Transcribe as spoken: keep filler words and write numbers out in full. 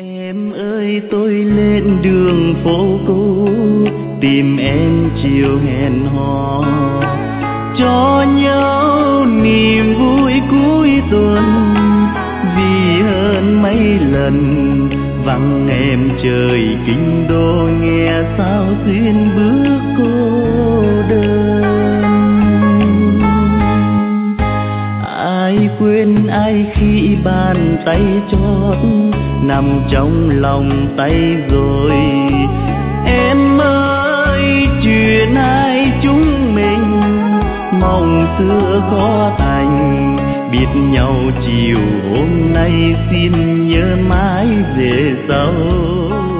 Em ơi tôi lên đường phố cũ tìm em chiều hẹn hò, cho nhau niềm vui cuối tuần. Vì hơn mấy lần vắng em trời kinh đô, nghe sao xuyên bước cô đơn. Ai quên ai khi bàn tay chót nằm trong lòng tay rồi. Em ơi chuyện hai chúng mình mong xưa khó thành, biết nhau chiều hôm nay xin nhớ mãi về sau.